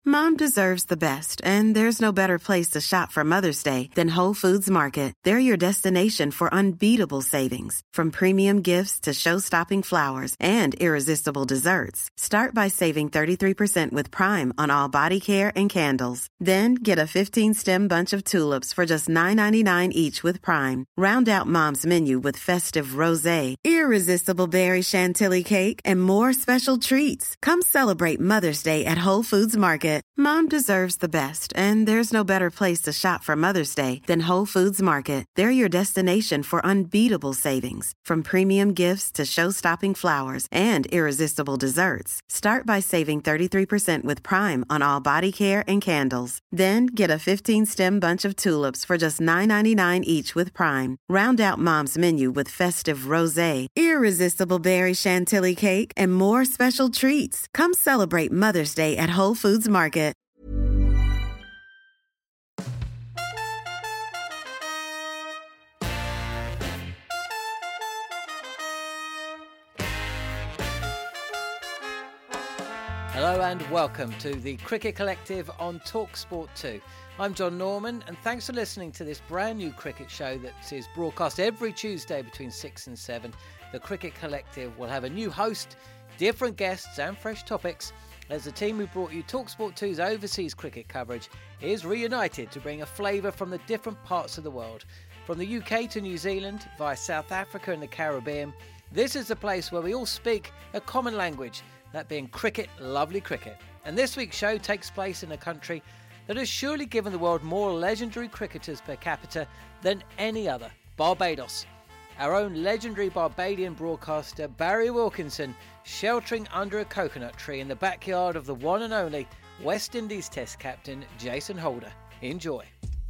Mom deserves the best, and there's no better place to shop for Mother's Day than Whole Foods Market. They're your destination for unbeatable savings, from premium gifts to show-stopping flowers and irresistible desserts. Start by saving 33% with Prime on all body care and candles. Then get a 15-stem bunch of tulips for just $9.99 each with Prime. Round out Mom's menu with festive rosé, irresistible berry chantilly cake, and more special treats. Come celebrate Mother's Day at Whole Foods Market. Mom deserves the best, and there's no better place to shop for Mother's Day than Whole Foods Market. They're your destination for unbeatable savings, from premium gifts to show-stopping flowers and irresistible desserts. Start by saving 33% with Prime on all body care and candles. Then get a 15-stem bunch of tulips for just $9.99 each with Prime. Round out Mom's menu with festive rosé, irresistible berry chantilly cake, and more special treats. Come celebrate Mother's Day at Whole Foods Market. Hello and welcome to the Cricket Collective on TalkSport 2. I'm John Norman, and thanks for listening to this brand new cricket show that is broadcast every Tuesday between 6 and 7. The Cricket Collective will have a new host, different guests and fresh topics as the team who brought you TalkSport 2's overseas cricket coverage is reunited to bring a flavour from the different parts of the world. From the UK to New Zealand, via South Africa and the Caribbean, this is the place where we all speak a common language, that being cricket, lovely cricket. And this week's show takes place in a country that has surely given the world more legendary cricketers per capita than any other, Barbados. Our own legendary Barbadian broadcaster Barry Wilkinson sheltering under a coconut tree in the backyard of the one and only West Indies Test captain Jason Holder. Enjoy.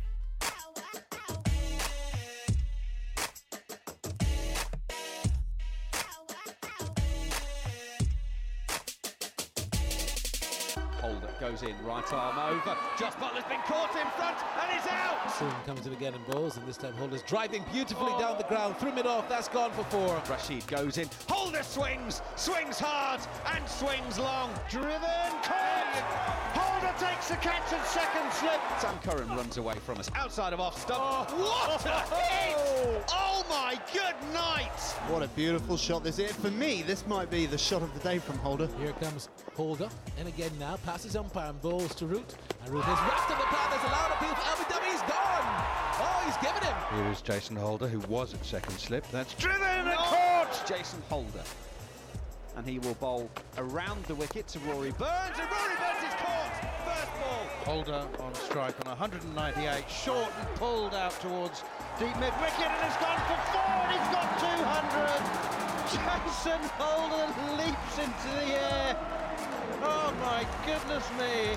Goes in, right arm over. Josh Butler's been caught in front and he's out. Soon comes in again and bowls, and this time Holder's driving beautifully down the ground, threw mid off, that's gone for 4. Rashid goes in, Holder swings hard and swings long. Driven, caught. Holder takes the catch and second slip. Sam Curran runs away from us, outside of off stump. What a hit! Oh my good night! What a beautiful shot this is. For me, this might be the shot of the day from Holder. Here comes Holder, and again now, passes umpire and bowls to Root. And Root has wrapped up the pad, there's a loud appeal for Abu Dhabi, he's gone! Oh, he's given him! Here is Jason Holder, who was at second slip. That's driven and caught! Jason Holder. And he will bowl around the wicket to Rory Burns, and Rory Burns is caught! First ball! Holder on strike on 198, short and pulled out towards Deep mid-wicket, and it's gone for 4, and he's got 200! Jason Holder leaps into the air! Oh my goodness me!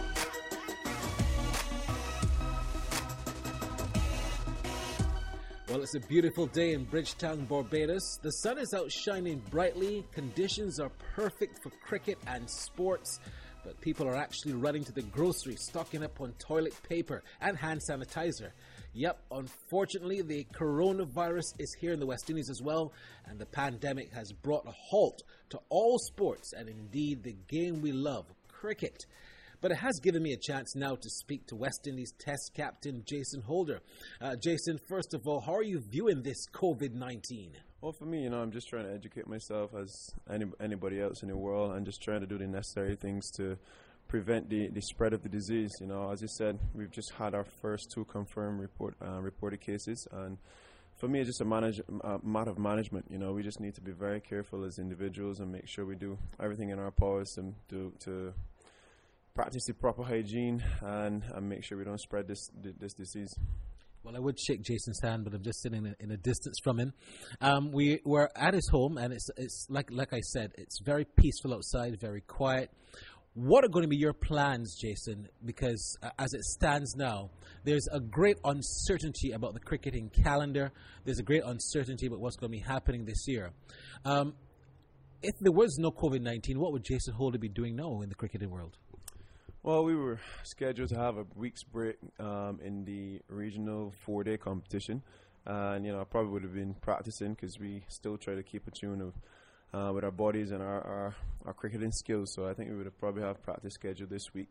Well, it's a beautiful day in Bridgetown, Barbados. The sun is out shining brightly, conditions are perfect for cricket and sports, but people are actually running to the grocery, stocking up on toilet paper and hand sanitizer. Yep, unfortunately, the coronavirus is here in the West Indies as well, and the pandemic has brought a halt to all sports and indeed the game we love, cricket. But it has given me a chance now to speak to West Indies Test captain Jason Holder. Jason, first of all, how are you viewing this COVID-19? Well, for me, I'm just trying to educate myself as anybody else in the world, and just trying to do the necessary things to prevent the spread of the disease. As you said, we've just had our first 2 confirmed reported cases, and for me, it's just a matter of management. We just need to be very careful as individuals and make sure we do everything in our powers to practice the proper hygiene and make sure we don't spread this disease. Well, I would shake Jason's hand, but I'm just sitting in a distance from him. We're at his home, and it's like I said, it's very peaceful outside, very quiet. What are going to be your plans, Jason? Because as it stands now, there's a great uncertainty about the cricketing calendar. There's a great uncertainty about what's going to be happening this year. If there was no COVID-19, what would Jason Holder be doing now in the cricketing world? Well, we were scheduled to have a week's break in the regional 4-day competition. And, I probably would have been practicing because we still try to keep a tune of with our bodies and our cricketing skills. So I think we would have probably have practice scheduled this week.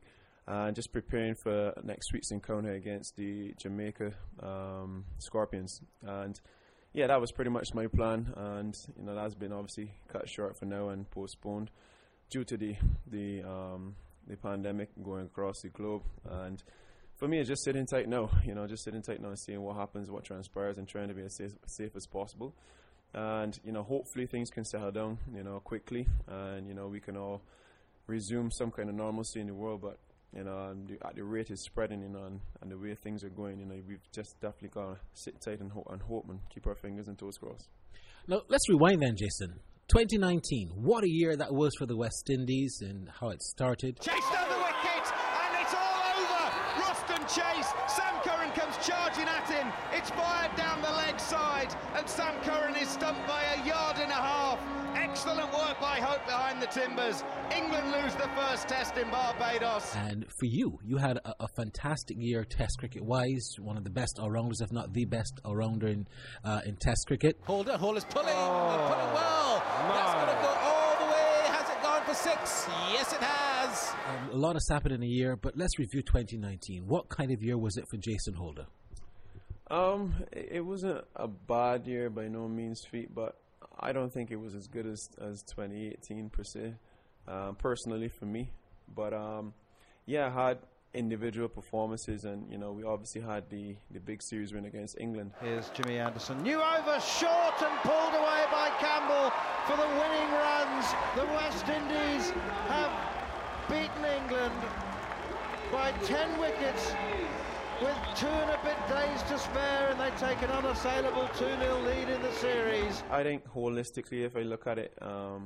and just preparing for next week's encounter against the Jamaica Scorpions. And yeah, that was pretty much my plan, and that's been obviously cut short for now and postponed due to the pandemic going across the globe. And for me, it's just sitting tight now, just sitting tight now and seeing what happens, what transpires, and trying to be as safe as possible. And hopefully things can settle down quickly, and we can all resume some kind of normalcy in the world. But at the rate it's spreading, and the way things are going, we've just definitely got to sit tight and hope and keep our fingers and toes crossed. Now let's rewind then, Jason. 2019, what a year that was for the West Indies and how it started. Chase down the wicket, and it's all over. Roston Chase, Sam Curran comes charging at him. It's fired down the leg side, and Sam Curran is stumped by 1.5 yards. Excellent work by Hope behind the timbers. England lose the first test in Barbados. And for you had a fantastic year Test cricket-wise, one of the best all-rounders, if not the best all-rounder in Test cricket. Holder's pulling well. That's going to go all the way. Has it gone for 6? Yes, it has. A lot has happened in a year, but let's review 2019. What kind of year was it for Jason Holder? It wasn't a bad year by no means feat, but I don't think it was as good as 2018 per se, personally for me. But I had individual performances, and we obviously had the big series win against England. Here's Jimmy Anderson, new over, short and pulled away by Campbell for the winning runs. The West Indies have beaten England by 10 wickets with 2 and a bit days to spare, and they take an unassailable 2-0 lead in the series. I think holistically, if I look at it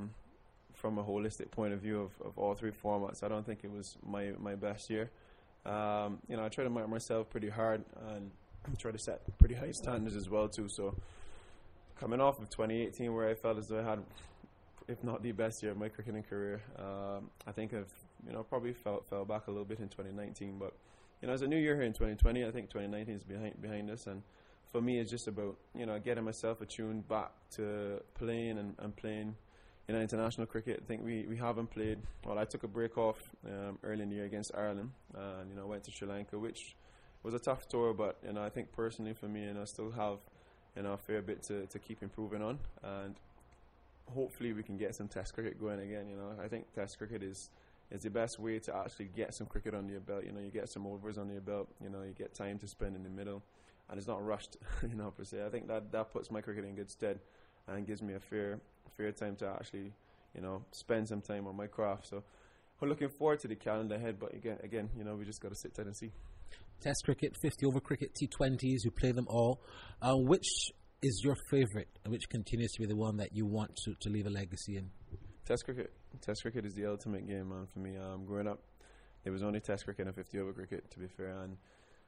from a holistic point of view of all 3 formats, I don't think it was my best year. I try to mark myself pretty hard and try to set pretty high standards as well too. So coming off of 2018, where I felt as though I had, if not the best year of my cricketing career, I think I've probably fell back a little bit in 2019. But it's a new year here in 2020. I think 2019 is behind us, and for me, it's just about getting myself attuned back to playing and playing international cricket. I think we haven't played. Well, I took a break off early in the year against Ireland, and went to Sri Lanka, which was a tough tour. But I think personally for me, I still have a fair bit to keep improving on, and hopefully we can get some Test cricket going again. I think Test cricket is the best way to actually get some cricket under your belt. You get some overs under your belt. You get time to spend in the middle, and it's not rushed. Per se. I think that puts my cricket in good stead and gives me a fair time to actually spend some time on my craft. So we're looking forward to the calendar ahead. But again, we just got to sit tight and see. Test cricket, 50-over cricket, T20s. You play them all. Which is your favourite? Which continues to be the one that you want to leave a legacy in? Test cricket. Test cricket is the ultimate game, man, for me. Growing up, there was only Test cricket and 50-over cricket, to be fair, and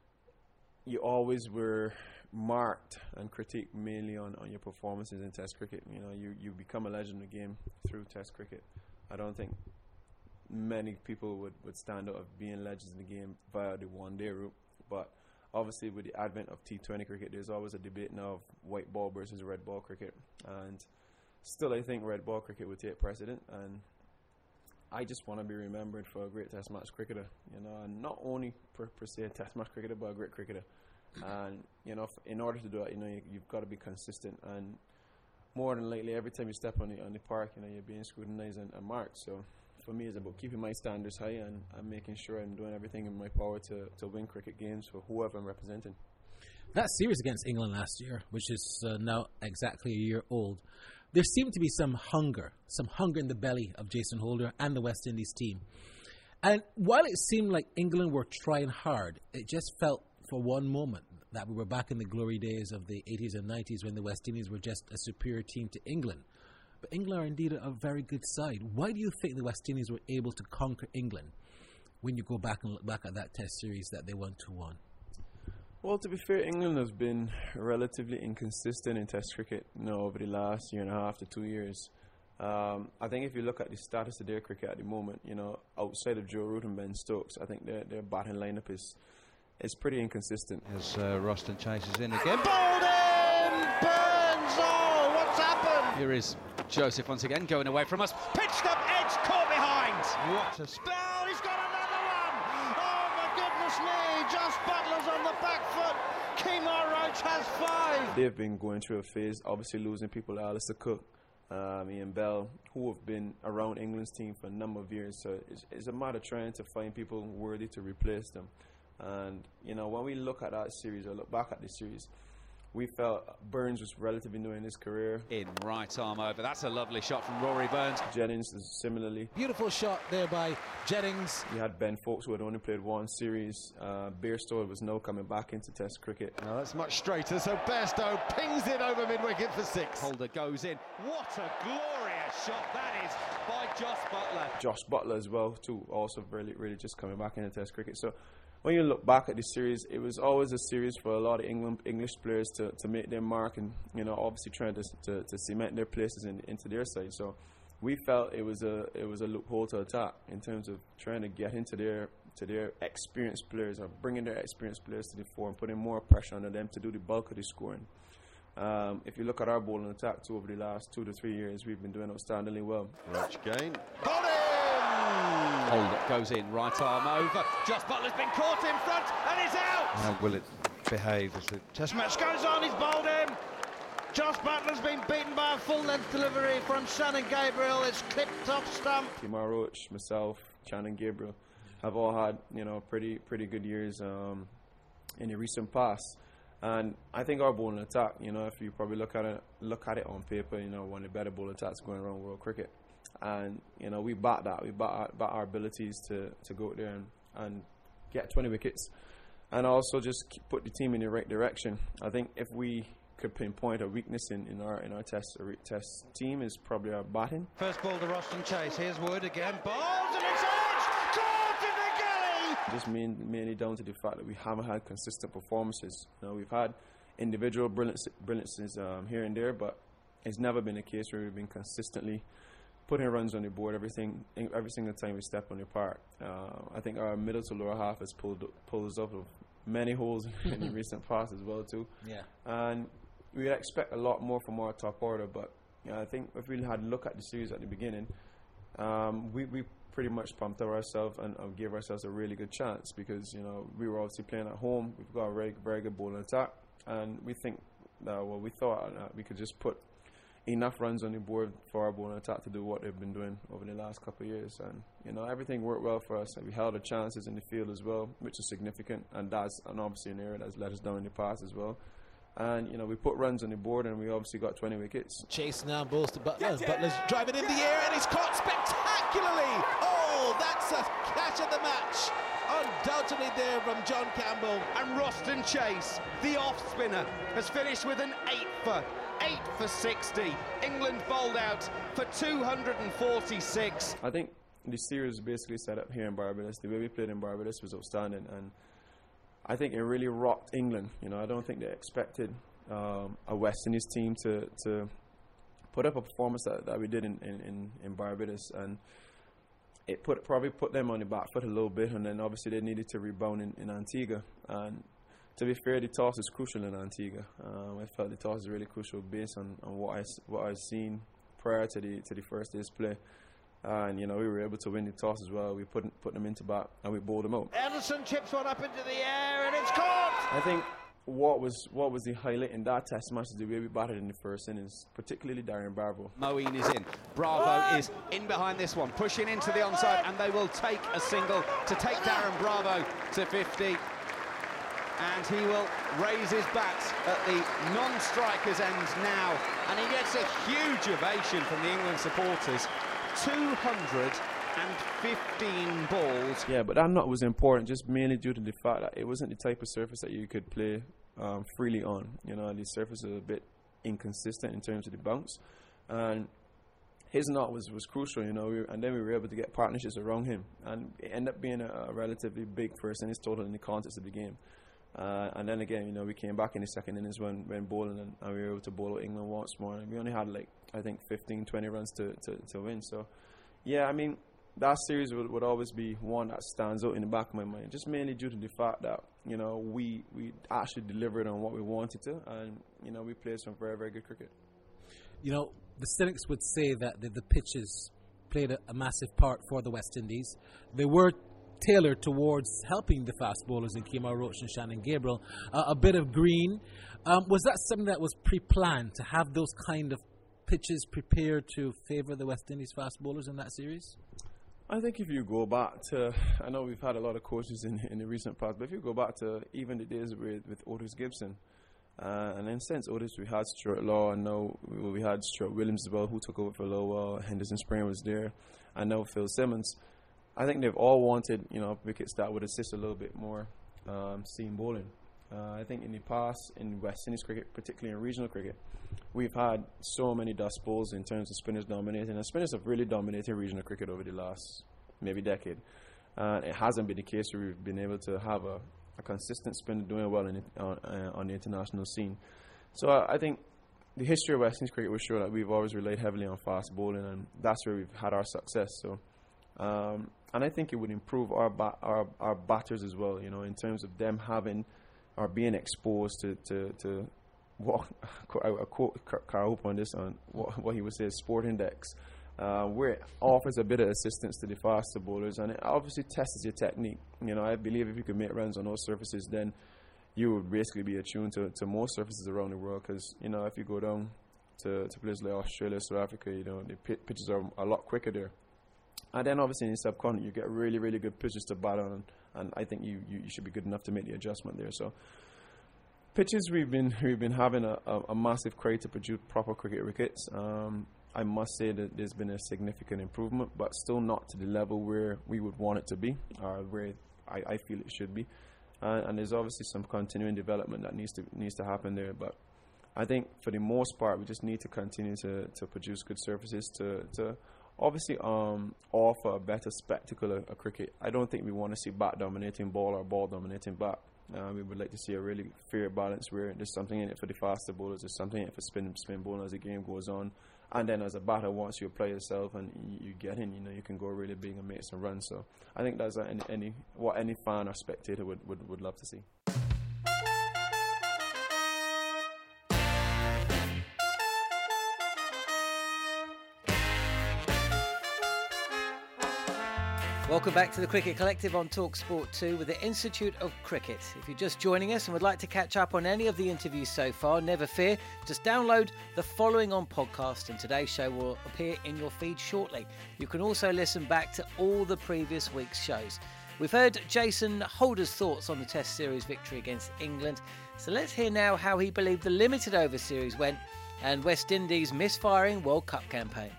you always were marked and critiqued mainly on your performances in Test cricket. You become a legend in the game through Test cricket. I don't think many people would stand out of being legends in the game via the one-day route, but obviously with the advent of T20 cricket, there's always a debate now of white ball versus red ball cricket, and still I think red ball cricket would take precedent, and I just want to be remembered for a great Test match cricketer, and not only per se a Test match cricketer, but a great cricketer. And in order to do that, you've got to be consistent, and more than likely every time you step on the park, you're being scrutinized and marked. So for me, it's about keeping my standards high and making sure I'm doing everything in my power to win cricket games for whoever I'm representing. That series against England last year, which is now exactly a year old, there seemed to be some hunger in the belly of Jason Holder and the West Indies team. And while it seemed like England were trying hard, it just felt for one moment that we were back in the glory days of the 80s and 90s when the West Indies were just a superior team to England. But England are indeed a very good side. Why do you think the West Indies were able to conquer England when you go back and look back at that Test series that they won 2-1? Well, to be fair, England has been relatively inconsistent in Test cricket over the last year and a half to 2 years. I think if you look at the status of their cricket at the moment, outside of Joe Root and Ben Stokes, I think their batting lineup is pretty inconsistent. As Roston chases in again. Bowled in! Burns! Oh, what's happened? Here is Joseph once again going away from us. Pitched up, edge, caught behind. What a spell! He's got another one! Oh, Goodness me, Josh Buttler's on the back foot. Kemar Roach has 5. They've been going through a phase, obviously losing people like Alistair Cook, Ian Bell, who have been around England's team for a number of years. So it's a matter of trying to find people worthy to replace them. And, you know, when we look at that series, or look back at this series, we felt Burns was relatively new in his career. In right arm over. That's a lovely shot from Rory Burns. Jennings is similarly. Beautiful shot there by Jennings. You had Ben Foakes, who had only played one series. Bairstow was now coming back into Test cricket. No, that's much straighter. So Bairstow pings it over mid-wicket for 6. Holder goes in. What a glorious shot that is by Josh Buttler. Josh Buttler as well, too, also really just coming back into Test cricket. So when you look back at this series, it was always a series for a lot of English players to make their mark and, you know, obviously trying to cement their places into their side. So we felt it was a loophole to attack in terms of trying to get into their experienced players, or bringing their experienced players to the fore and putting more pressure on them to do the bulk of the scoring. If you look at our bowling attack too, over the last 2 to 3 years, we've been doing outstandingly well. Roach gain. Got him! Holder goes in, right arm over. Josh Buttler's been caught in front and is out! How will it behave as the test match goes on? He's bowled him. Josh Buttler's been beaten by a full-length delivery from Shannon Gabriel. It's clipped off stump. Kemar Roach, myself, Shannon Gabriel have all had, you know, pretty good years in the recent past. And I think our bowling attack, you know, if you probably look at it on paper, you know, one of the better bowling attacks going around world cricket. And, you know, we back that. We back our abilities to go out there and get 20 wickets. And also just put the team in the right direction. I think if we could pinpoint a weakness in our test team, is probably our batting. First ball to Roston Chase. Here's Wood again. Balls and it's edge! Caught in the gully! Just mainly down to the fact that we haven't had consistent performances. You know, we've had individual brilliances here and there, but it's never been a case where we've been consistently putting runs on the board every single time we step on the park. I think our middle to lower half has pulled us up of many holes in the recent past as well too. Yeah. And we expect a lot more from our top order, but you know, I think if we had a look at the series at the beginning, we pretty much pumped up ourselves and gave ourselves a really good chance, because, you know, we were obviously playing at home. We've got a very good bowling attack, and we think that, well, we thought we could just put enough runs on the board for our bowling attack to do what they've been doing over the last couple of years. And, you know, everything worked well for us. We held our chances in the field as well, which is significant, and that's obviously an area that's let us down in the past as well. And, you know, we put runs on the board and we obviously got 20 wickets. Chase now bowls to Butler. Butler's driving in the air and he's caught spectacularly. Oh, that's a catch of the match. Undoubtedly there from John Campbell. And Roston Chase, the off spinner, has finished with an 8 for 60. England bowled out for 246. I think the series was basically set up here in Barbados. The way we played in Barbados was outstanding, and I think it really rocked England. You know, I don't think they expected a West Indies team to put up a performance that we did in Barbados, and it probably put them on the back foot a little bit, and then obviously they needed to rebound in Antigua. And to be fair, the toss is crucial in Antigua. I felt the toss is really crucial based on what I've seen prior to the first day's play. And, you know, we were able to win the toss as well. We put them into bat and we bowled them out. Anderson chips one up into the air and it's caught! I think what was the highlight in that test match is the way we batted in the first innings, particularly Darren Bravo. Moeen is in. Bravo is in behind this one, pushing into the onside, and they will take a single to take Darren Bravo to 50. And he will raise his bat at the non-striker's end now. And he gets a huge ovation from the England supporters. 215 balls. Yeah, but that knot was important just mainly due to the fact that it wasn't the type of surface that you could play freely on. You know, the surface was a bit inconsistent in terms of the bounce. And his knot was crucial, you know, and then we were able to get partnerships around him. And it ended up being a relatively big first innings total in the context of the game. And then again, you know, we came back in the second innings when bowling, and we were able to bowl England once more. And we only had, like, I think 15, 20 runs to win. So, yeah, I mean, that series would always be one that stands out in the back of my mind, just mainly due to the fact that, you know, we actually delivered on what we wanted to, and, you know, we played some very, very good cricket. You know, the cynics would say that the pitches played a massive part for the West Indies. They were tailored towards helping the fast bowlers in Kemar Roach and Shannon Gabriel. A bit of green. Was that something that was pre-planned, to have those kind of pitches prepared to favour the West Indies fast bowlers in that series? I think if you go back to, I know we've had a lot of coaches in the recent past, but if you go back to even the days with Otis Gibson, and then since Otis we had Stuart Law, and now we had Stuart Williams as well, who took over for a little while. Henderson Springer was there, and now Phil Simmons. I think they've all wanted, wickets that would assist a little bit more seam bowling. I think in the past, in West Indies cricket, particularly in regional cricket, we've had so many dust bowls in terms of spinners dominating, and spinners have really dominated regional cricket over the last maybe decade. It hasn't been the case where we've been able to have a consistent spinner doing well on the international scene. So I think the history of West Indies cricket will show that we've always relied heavily on fast bowling, and that's where we've had our success. So, and I think it would improve our batters as well, in terms of them having or being exposed to what I quote Carl Hope on this, on what he would say is Sport Index, where it offers a bit of assistance to the faster bowlers, and it obviously tests your technique. I believe if you could make runs on those surfaces, then you would basically be attuned to more surfaces around the world. Because if you go down to places like Australia, South Africa, the pitches are a lot quicker there. And then obviously in the subcontinent you get really, really good pitches to bat on, and I think you should be good enough to make the adjustment there. So pitches, we've been having a massive crowd to produce proper cricket wickets. I must say that there's been a significant improvement, but still not to the level where we would want it to be, or where I feel it should be. And there's obviously some continuing development that needs to happen there. But I think for the most part, we just need to continue to produce good surfaces to obviously offer a better spectacle of cricket. I don't think we want to see bat dominating ball or ball dominating bat. We would like to see a really fair balance where there's something in it for the faster bowlers, there's something in it for spin bowling as the game goes on. And then as a batter, once you apply yourself and you get in, you can go really big and make some runs. So I think that's what any fan or spectator would love to see. Welcome back to the Cricket Collective on TalkSport 2 with the Institute of Cricket. If you're just joining us and would like to catch up on any of the interviews so far, never fear, just download the Following On podcast and today's show will appear in your feed shortly. You can also listen back to all the previous week's shows. We've heard Jason Holder's thoughts on the Test Series victory against England, so let's hear now how he believed the limited over series went and West Indies' misfiring World Cup campaign.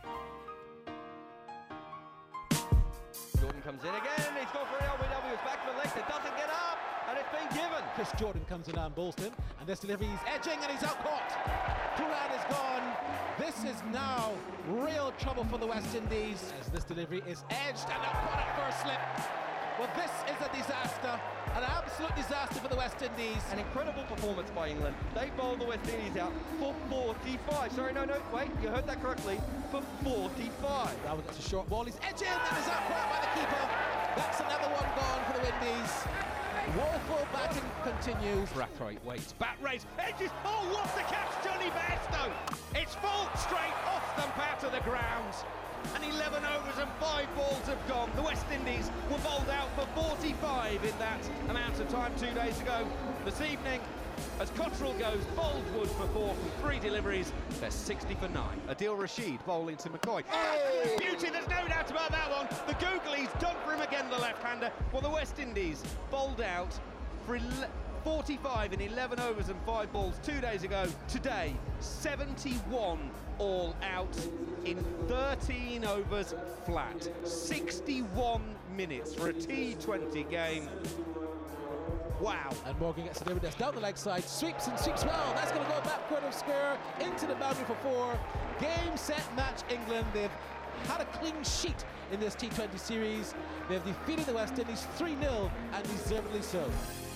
Comes in again, he's gone for LBW, it's back to the leg, it doesn't get up, and it's been given. Chris Jordan comes in and bowls him, and this delivery is edging and he's out caught. Pooran is gone. This is now real trouble for the West Indies as this delivery is edged and now caught at first slip. Well, this is a disaster, an absolute disaster for the West Indies. An incredible performance by England. They bowled the West Indies out for 45. Sorry, no, wait, you heard that correctly. For 45. Now gets a short ball, he's edging and is out caught by the keeper. That's another one gone for the Windies. Woeful batting continues. Brathwaite waits, bat race, edges, oh, what the catch, Johnny Bairstow! It's full straight off stump out of the grounds. And 11 overs and 5 balls have gone. The West Indies were bowled out for 45 in that amount of time 2 days ago. This evening, as Cottrell goes, Boldwood for 4 from 3 deliveries. They're 60 for 9. Adil Rashid bowling to McCoy. Oh, beauty, there's no doubt about that one. The Googlies done for him again, the left-hander. Well, the West Indies bowled out for 45 in 11 overs and 5 balls 2 days ago. Today, 71 all out in 13 overs flat. 61 minutes for a T20 game. Wow. And Morgan gets delivered. That's down the leg side. Sweeps and sweeps well. That's going to go backward of square into the boundary for 4. Game, set, match, England. They've had a clean sheet in this T20 series. They've defeated the West Indies 3-0 and deservedly so.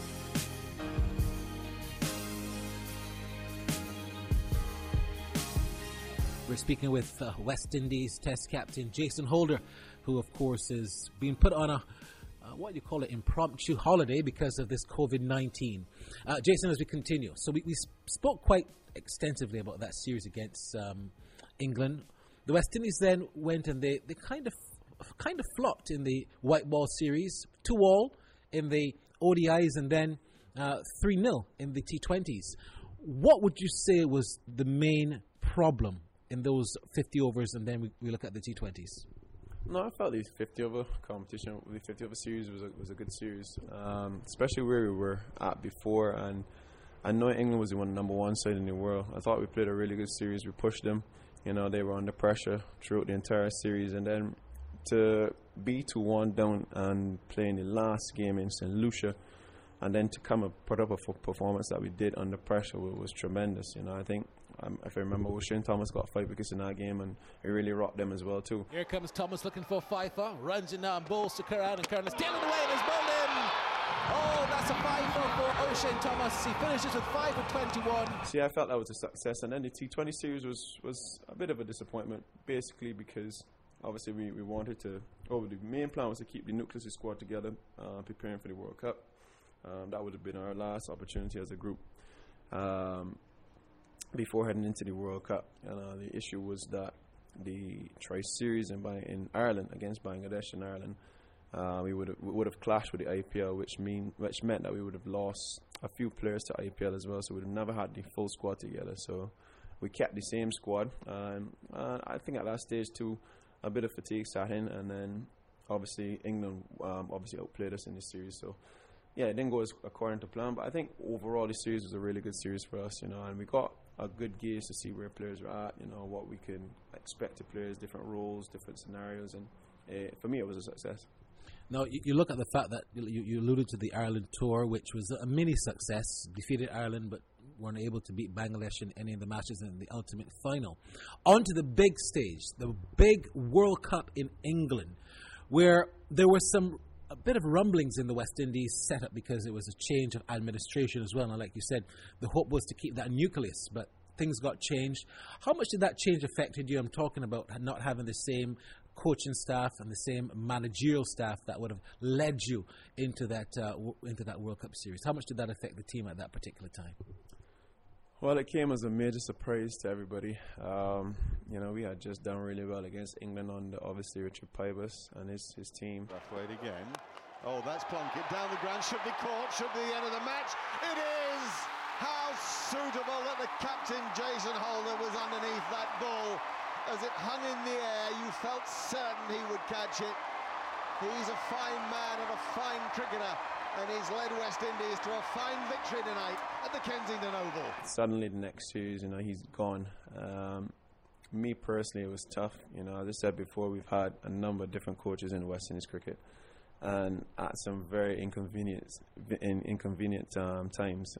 We're speaking with West Indies Test captain Jason Holder, who of course is being put on a what do you call it, impromptu holiday because of this COVID-19. Jason, as we continue, so we spoke quite extensively about that series against England. The West Indies then went and they kind of kind of flopped in the white ball series, 2-2 in the ODIs, and then 3-0 in the T20s. What would you say was the main problem in those 50 overs, and then we look at the T20s? No, I felt the 50 over competition, the 50 over series was a good series, especially where we were at before. And I know England was the number one side in the world. I thought we played a really good series. We pushed them. You know, they were under pressure throughout the entire series. And then to be 2-1 down and play in the last game in St. Lucia, and then to come and put up a performance that we did under pressure was tremendous. You know, I think, if I remember, Shane Thomas got 5 wickets in that game, and it really rocked them as well too. Here comes Thomas looking for Pfeiffer, runs in now and bowls to Curran, and Curran is stealing away and is bowled in. Oh, that's a 5 for O'Shane Thomas. He finishes with 5 for 21. See, I felt that was a success, and then the T20 series was a bit of a disappointment, basically because obviously we wanted to. The main plan was to keep the nucleus of squad together, preparing for the World Cup. That would have been our last opportunity as a group before heading into the World Cup. And the issue was that the Tri-Series in Ireland against Bangladesh in Ireland, we would have clashed with the IPL, which meant that we would have lost a few players to IPL as well. So we would have never had the full squad together. So we kept the same squad. I think at that stage too, a bit of fatigue sat in, and then obviously England outplayed us in this series. So yeah, it didn't go according to plan, but I think overall the series was a really good series for us, you know, and we got a good gauge to see where players were at, you know, what we can expect to players, different roles, different scenarios, and for me it was a success. Now, you look at the fact that you alluded to the Ireland tour, which was a mini success, defeated Ireland, but weren't able to beat Bangladesh in any of the matches in the ultimate final. On to the big stage, the big World Cup in England, where there was a bit of rumblings in the West Indies setup because it was a change of administration as well. And like you said, the hope was to keep that nucleus, but things got changed. How much did that change affected you? I'm talking about not having the same coaching staff and the same managerial staff that would have led you into that World Cup series. How much did that affect the team at that particular time? Well, it came as a major surprise to everybody. You know, we had just done really well against England under obviously Richard Pybus and his team. Brathwaite again. Oh, that's Plunkett down the ground. Should be caught. Should be the end of the match. It is. How suitable that the captain Jason Holder was underneath that ball. As it hung in the air, you felt certain he would catch it. He's a fine man and a fine cricketer, and he's led West Indies to a fine victory tonight at the Kensington Oval. Suddenly the next series, you know, he's gone. Me personally, it was tough. You know, as I said before, we've had a number of different coaches in West Indies cricket, and at some very inconvenient times.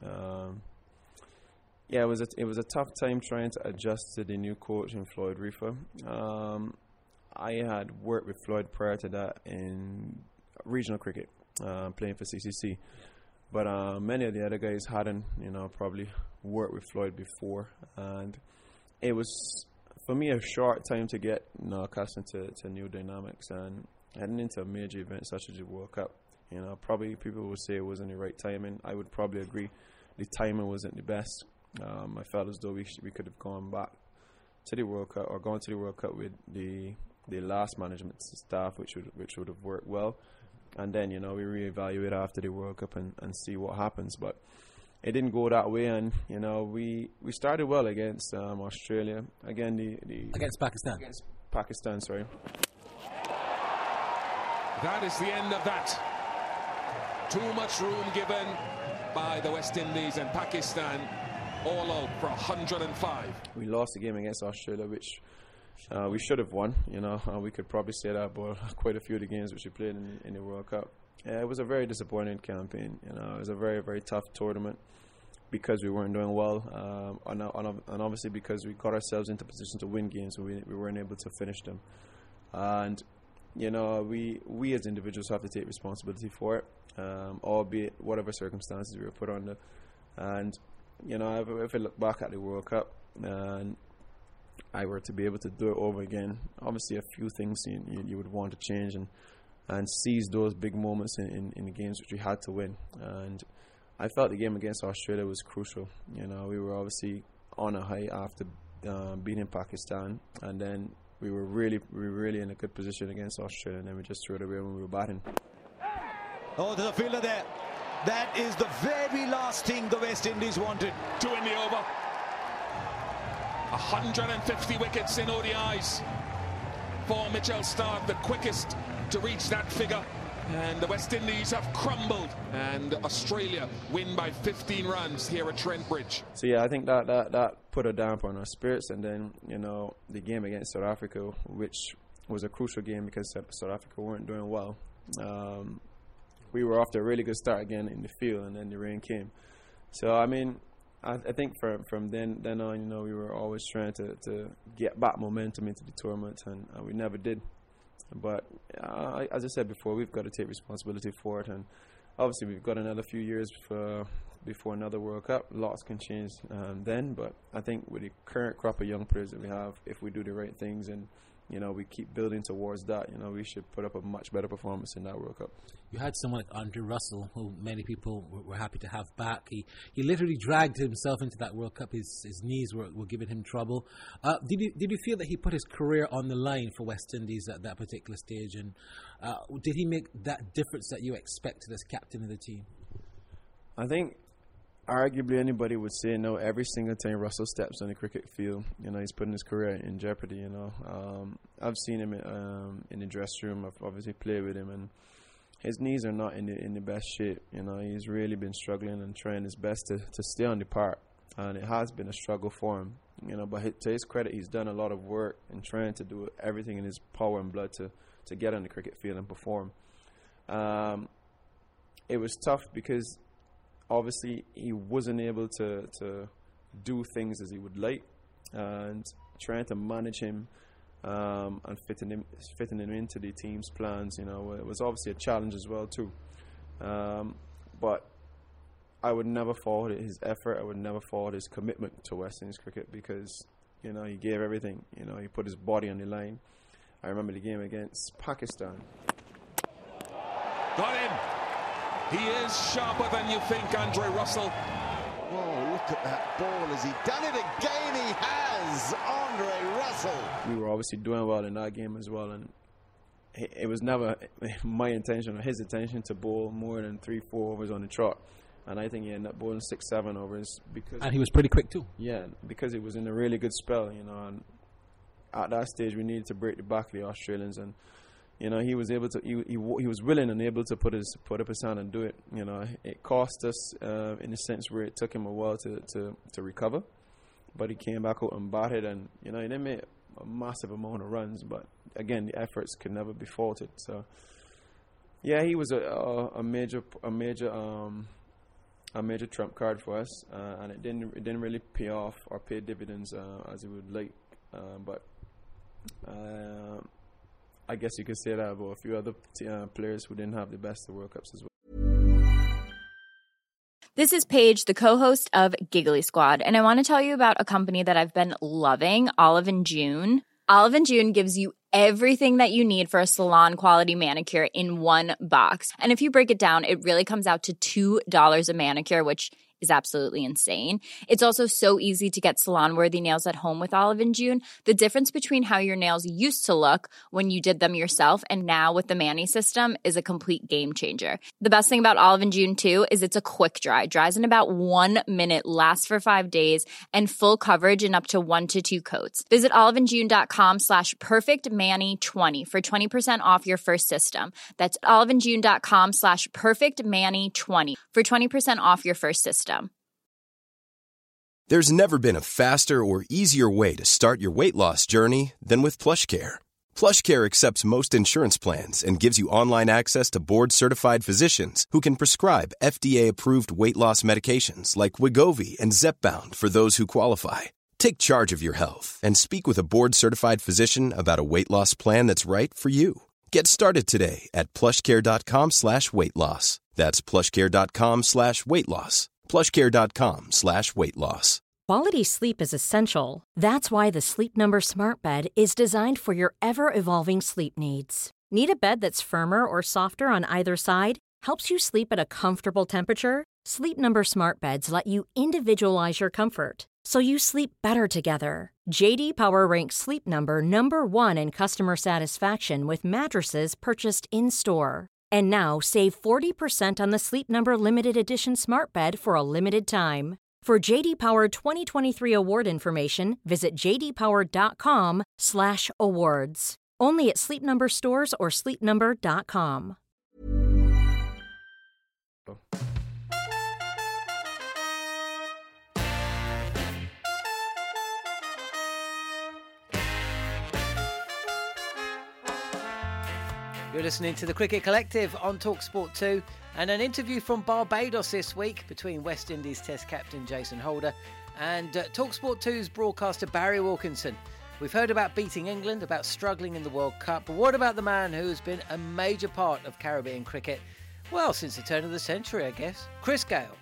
Yeah, it was a tough time trying to adjust to the new coach in Floyd Reefer. I had worked with Floyd prior to that in regional cricket, playing for CCC, but many of the other guys hadn't, you know, probably worked with Floyd before, and it was for me a short time to get, you know, accustomed to new dynamics, and heading into a major event such as the World Cup. You know, probably people would say it wasn't the right timing. I would probably agree the timing wasn't the best. I felt as though we could have gone back to the World Cup, or gone to the World Cup with the last management staff, which would have worked well, and then, you know, we reevaluate after the World Cup and see what happens. But it didn't go that way, and you know, we started well against Australia. Again, against Pakistan. Against Pakistan, sorry. That is the end of that. Too much room given by the West Indies, and Pakistan all out for 105. We lost the game against Australia, which we should have won. You know, we could probably say that about quite a few of the games which we played in the World Cup. It was a very disappointing campaign. You know, it was a very, very tough tournament because we weren't doing well, and obviously because we got ourselves into position to win games, we weren't able to finish them. And you know, we as individuals have to take responsibility for it, albeit whatever circumstances we were put under. And you know, if I look back at the World Cup and I were to be able to do it over again, obviously a few things you would want to change and seize those big moments in the games which we had to win. And I felt the game against Australia was crucial. You know, we were obviously on a high after beating Pakistan, and then we were really in a good position against Australia, and then we just threw it away when we were batting. Oh, there's a fielder there. That is the very last thing the West Indies wanted. 2 in the over. 150 wickets in ODIs for Mitchell Starc, the quickest to reach that figure. And the West Indies have crumbled, and Australia win by 15 runs here at Trent Bridge. So yeah, I think that put a damper on our spirits, and then the game against South Africa, which was a crucial game because South Africa weren't doing well. We were off to a really good start again in the field, and then the rain came. So I mean, I think from then on, we were always trying to get back momentum into the tournament, and we never did. But as I said before, we've got to take responsibility for it, and obviously we've got another few years before another World Cup. Lots can change then, but I think with the current crop of young players that we have, if we do the right things and we keep building towards that, we should put up a much better performance in that World Cup. You had someone like Andre Russell, who many people were happy to have back. He literally dragged himself into that World Cup. His knees were giving him trouble. Did you feel that he put his career on the line for West Indies at that particular stage? And did he make that difference that you expected as captain of the team? I think arguably anybody would say no. Every single time Russell steps on the cricket field, he's putting his career in jeopardy. I've seen him in the dressing room. I've obviously played with him, and his knees are not in the best shape. He's really been struggling and trying his best to stay on the park, and it has been a struggle for him. But to his credit, he's done a lot of work and trying to do everything in his power and blood to get on the cricket field and perform. It was tough because obviously he wasn't able to do things as he would like, and trying to manage him and fitting him into the team's plans, it was obviously a challenge as well too. But I would never fault his effort. I would never fault his commitment to West Indies cricket because he gave everything. He put his body on the line. I remember the game against Pakistan. Got him. He is sharper than you think, Andre Russell. Oh, look at that ball. Has he done it again? He has, Andre Russell. We were obviously doing well in that game as well, and it was never my intention or his intention to bowl more than 3-4 overs on the trot. And I think he ended up bowling 6-7 overs and he was pretty quick too. Yeah, because he was in a really good spell, and at that stage we needed to break the back of the Australians, and he was able to. He was willing and able to put up his hand and do it. It cost us in a sense where it took him a while to recover, but he came back out and batted, and he didn't make a massive amount of runs, but again the efforts could never be faulted. So yeah, he was a major trump card for us, and it didn't really pay off or pay dividends as he would like, but. I guess you could say that about a few other players who didn't have the best of World Cups as well. This is Paige, the co-host of Giggly Squad, and I want to tell you about a company that I've been loving, Olive & June. Olive & June gives you everything that you need for a salon-quality manicure in one box. And if you break it down, it really comes out to $2 a manicure, which is absolutely insane. It's also so easy to get salon-worthy nails at home with Olive & June. The difference between how your nails used to look when you did them yourself and now with the Mani system is a complete game changer. The best thing about Olive & June, too, is it's a quick dry. Dries in about 1 minute, lasts for 5 days, and full coverage in up to 1 to 2 coats. Visit oliveandjune.com/perfectmani20 for 20% off your first system. That's oliveandjune.com/perfectmani20 for 20% off your first system. There's never been a faster or easier way to start your weight loss journey than with PlushCare. PlushCare accepts most insurance plans and gives you online access to board-certified physicians who can prescribe FDA-approved weight loss medications like Wegovy and Zepbound for those who qualify. Take charge of your health and speak with a board-certified physician about a weight loss plan that's right for you. Get started today at plushcare.com/weight-loss. That's plushcare.com/weight-loss. plushcare.com/weight-loss. Quality sleep is essential. That's why the Sleep Number Smart Bed is designed for your ever-evolving sleep needs. Need a bed that's firmer or softer on either side? helps you sleep at a comfortable temperature, Sleep Number smart beds let you individualize your comfort, so you sleep better together. J.D. Power ranks Sleep Number number 1 in customer satisfaction with mattresses purchased in-store. And now, save 40% on the Sleep Number Limited Edition smart bed for a limited time. For J.D. Power 2023 award information, visit jdpower.com/awards. Only at Sleep Number stores or sleepnumber.com. You're listening to the Cricket Collective on TalkSport 2, and an interview from Barbados this week between West Indies Test captain Jason Holder and TalkSport 2's broadcaster Barry Wilkinson. We've heard about beating England, about struggling in the World Cup, but what about the man who has been a major part of Caribbean cricket, well, since the turn of the century, I guess, Chris Gayle.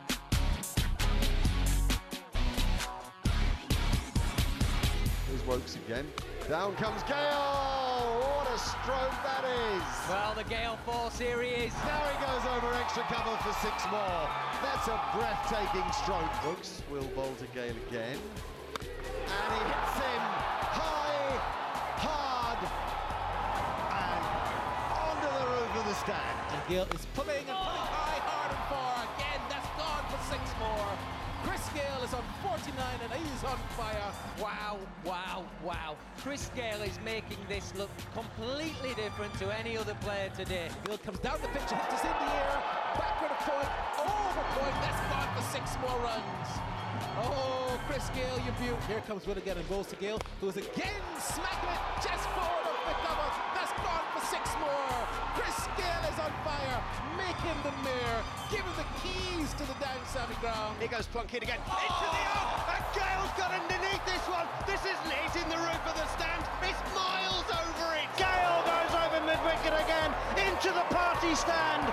Here's Wokes again. Down comes Gayle! What a stroke that is! Well, the Gayle force, here he is. Now he goes over extra cover for 6 more. That's a breathtaking stroke. Wokes will bowl to Gayle again. And he hits him high, hard, and onto the roof of the stand. And Gayle is pulling high, hard and far. Again, that's gone for 6 more. Chris Gayle is on 49 and he's on fire. Wow, wow, wow. Chris Gayle is making this look completely different to any other player today. Gayle comes down the pitch and hits us in the air. Backward a point, over point. That's gone for 6 more runs. Oh, Chris Gayle, you beaut. Here comes Will again and goes to Gayle, who is again smacking it just forward of the cover. That's gone for 6 more. Chris Gayle is on fire. Make him the mayor. Give him the keys to the down Sammy ground. Here goes Plunkett again. Into the off, and Gale's got underneath this one. This isn't hitting the roof of the stand. It's miles over it. Gayle goes over mid-wicket again, into the party stand.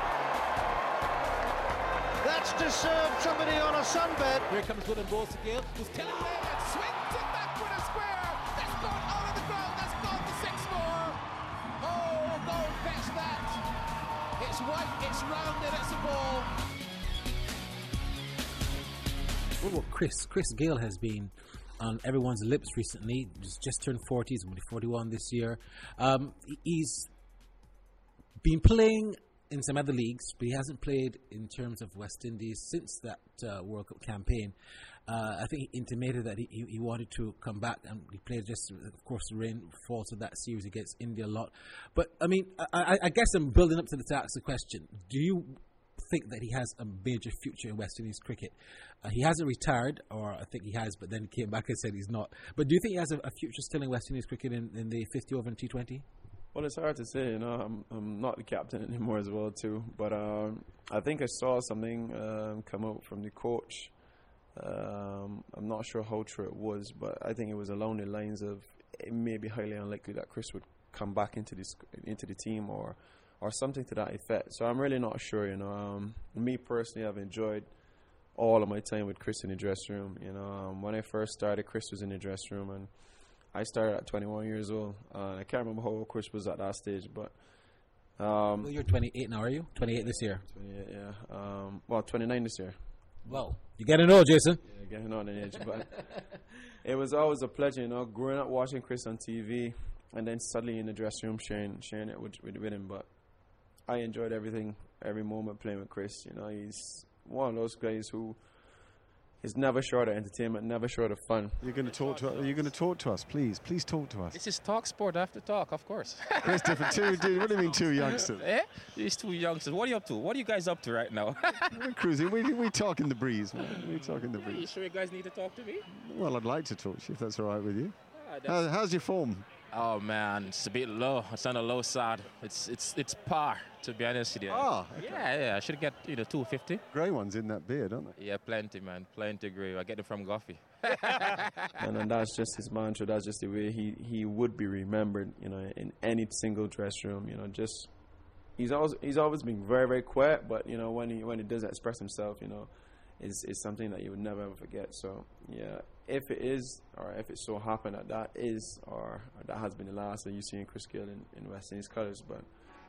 That's disturbed somebody on a sunbed. Here comes Will and goes to Gayle, who's telling me and swings it backward a square. That's gone out of the ground. That's gone for 6 more. Oh, go and fetch that. It's white, it's round, and it's a ball. Well, Chris Gayle has been on everyone's lips recently. He's just turned 40. He's going to be 41 this year. He's been playing in some other leagues, but he hasn't played in terms of West Indies since that World Cup campaign. I think he intimated that he wanted to come back, and he played just, of course, the rainfall of that series against India a lot. But, I mean, I guess I'm building up to ask the question. Do you think that he has a major future in West Indies cricket? He hasn't retired, or I think he has, but then he came back and said he's not. But do you think he has a future still in West Indies cricket in the 50 over and T20? Well, it's hard to say, you know. I'm not the captain anymore as well, too. But I think I saw something come out from the coach. I'm not sure how true it was, but I think it was along the lines of it may be highly unlikely that Chris would come back into the team or something to that effect. So I'm really not sure, you know. Me personally, I've enjoyed all of my time with Chris in the dressing room. You know, when I first started, Chris was in the dressing room, and I started at 21 years old. I can't remember how old Chris was at that stage, but well, you're 28 now, are you? 28 this year. 28, yeah. Well, 29 this year. Well, you're getting old, Jason. Yeah, getting on in age, but it was always a pleasure, you know, growing up watching Chris on TV, and then suddenly in the dressing room sharing it with him. But I enjoyed every moment playing with Chris. You know, he's one of those guys who is never short of entertainment, never short of fun. You're going to talk to us. Are you going to talk to us? Please talk to us. This is Talk Sport After Talk, of course. Christopher, what do you mean 2 youngsters? These 2 youngsters. What are you up to? What are you guys up to right now? We're cruising. We talk in the breeze, man. We talk in the breeze. Are you sure you guys need to talk to me? Well, I'd like to talk to you if that's all right with you. How's your form? Oh man, it's a bit low. It's on the low side. It's par, to be honest with you. Oh, okay. Yeah. I should get 250. Grey ones in that beard, aren't they? Yeah, plenty, man. Plenty grey. I get them from Goffy. And that's just his mantra. That's just the way he would be remembered, you know, in any single dress room. You know, just he's always been very, very quiet, but you know, when he does express himself, you know, is something that you would never ever forget. So yeah, if it is, or if it so happened that is, or that has been the last that you see in Chris Gayle in West Indies colours, but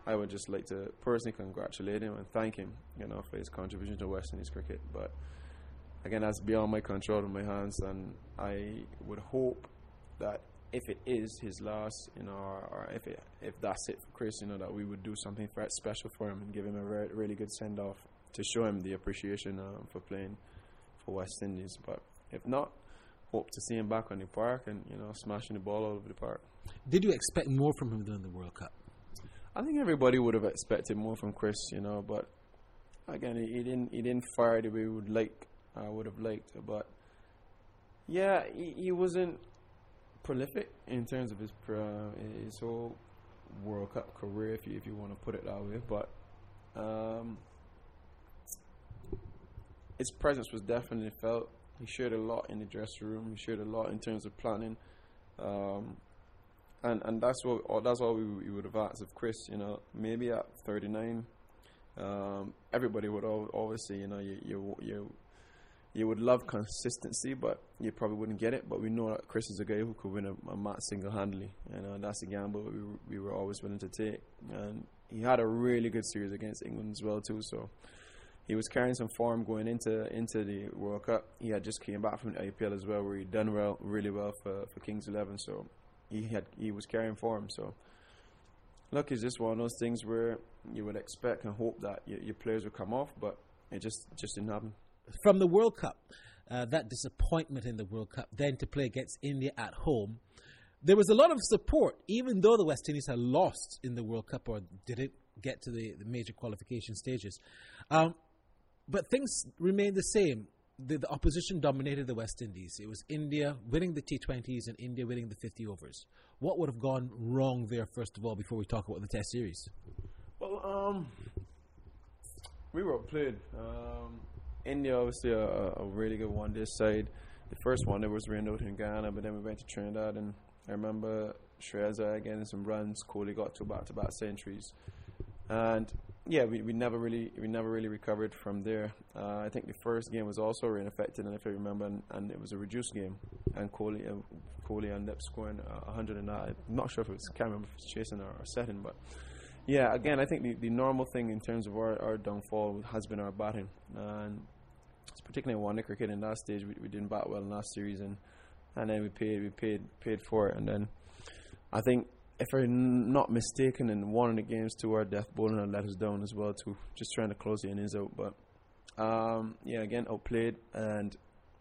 I would just like to personally congratulate him and thank him, for his contribution to West Indies cricket. But again, that's beyond my control and my hands, and I would hope that if it is his last, or if that's it for Chris, that we would do something special for him and give him a really good send-off to show him the appreciation for playing for West Indies. But if not, hope to see him back on the park and, smashing the ball all over the park. Did you expect more from him during the World Cup? I think everybody would have expected more from Chris, but again, he didn't fire the way I would have liked. But yeah, he wasn't prolific in terms of his whole World Cup career, if you want to put it that way. But his presence was definitely felt. He showed a lot in the dressing room. He showed a lot in terms of planning, and that's all we would have asked of Chris. Maybe at 39, everybody would always say, you would love consistency, but you probably wouldn't get it. But we know that Chris is a guy who could win a match single-handedly. That's a gamble we were always willing to take. And he had a really good series against England as well too. So he was carrying some form going into the World Cup. He had just came back from the IPL as well, where he done really well for Kings 11. So he was carrying form. So look, it's just one of those things where you would expect and hope that your players would come off, but it just didn't happen. From the World Cup, that disappointment in the World Cup, then to play against India at home, there was a lot of support, even though the West Indies had lost in the World Cup or didn't get to the major qualification stages. But things remained the same. The opposition dominated the West Indies. It was India winning the T20s and India winning the 50 overs. What would have gone wrong there, first of all, before we talk about the Test series? Well, we were outplayed. India, obviously, a really good one-day side. The first one, there was rained out in Ghana, but then we went to Trinidad, and I remember Shreyas Iyer getting some runs. Kohli got 2 back-to-back centuries, and yeah, we never really recovered from there. I think the first game was also rain affected, and if I remember, and it was a reduced game, and Kohli ended up scoring 109. I'm not sure if it was, can't remember if it was chasing or setting, but yeah, again, I think the normal thing in terms of our downfall has been our batting, and it's particularly in one-day cricket in that stage. We didn't bat well in that series, and then we paid for it. And then I think, if I'm not mistaken, in one of the games too, our death bowling had let us down as well too, just trying to close the innings out. But yeah, again, outplayed, and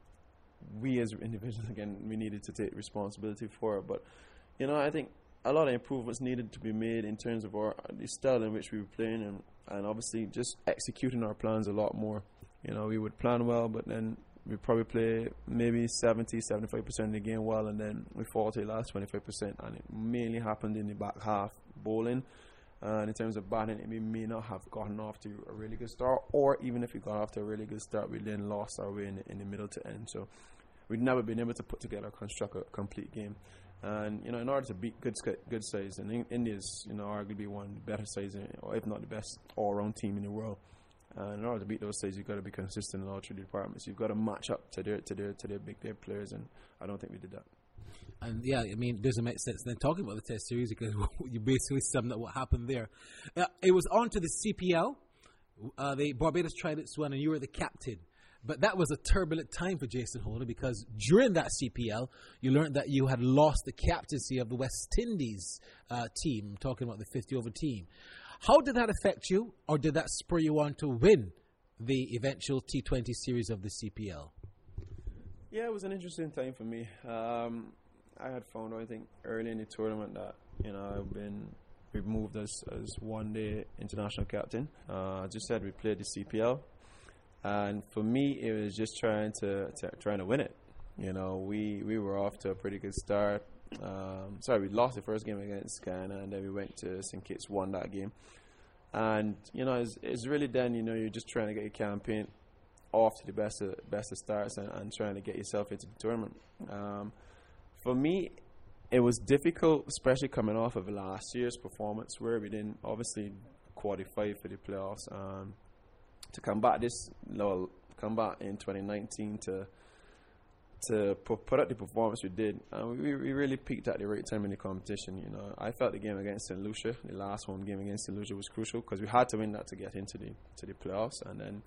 we as individuals, again, we needed to take responsibility for it. But I think a lot of improvements needed to be made in terms of the style in which we were playing, and obviously just executing our plans a lot more. We would plan well, but then we'd probably play maybe 70-75% of the game well, and then we fall to the last 25%, and it mainly happened in the back half bowling. And in terms of batting, we may not have gotten off to a really good start, or even if we got off to a really good start, we then lost our way in the middle to end. So we'd never been able to put together or construct a complete game. And in order to beat good sides, and India's arguably one of the better sides, or if not the best all-round team in the world. In order to beat those sides, you've got to be consistent in all three departments. You've got to match up to their big players, and I don't think we did that. And yeah, I mean, it doesn't make sense then talking about the Test series, because you basically summed up what happened there. It was on to the CPL. The Barbados tried its one, and you were the captain. But that was a turbulent time for Jason Holder, because during that CPL, you learned that you had lost the captaincy of the West Indies team, talking about the 50-over team. How did that affect you, or did that spur you on to win the eventual T20 series of the CPL? Yeah, it was an interesting time for me. I had found out, I think, early in the tournament that I've been removed as one-day international captain. As you said, we played the CPL. And for me, it was just trying to win it. We were off to a pretty good start. We lost the first game against Ghana, and then we went to St. Kitts, won that game. And it's really then you're just trying to get your campaign off to the best of starts and trying to get yourself into the tournament. For me, it was difficult, especially coming off of last year's performance, where we didn't obviously qualify for the playoffs. To come back in 2019 to to put up the performance we did. We really peaked at the right time in the competition. You know, I felt the game against St. Lucia, the last home game against St. Lucia, was crucial because we had to win that to get into the playoffs. And then,